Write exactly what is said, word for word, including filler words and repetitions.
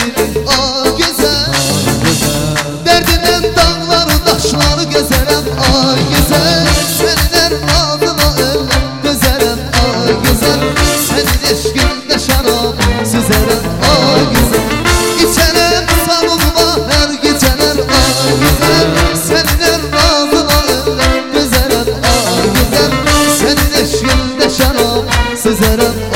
değilim ay güzel. Derdinden dağları taşları gezerem ay güzel. Senin ağzına öyle dözerem ay güzel. Senin eşkinde şarap süzerem ay güzel. İçerem savunma her geceler ay güzel. Senin ağzına öyle dözerem ay güzel. Senin eşkinde şarap süzerem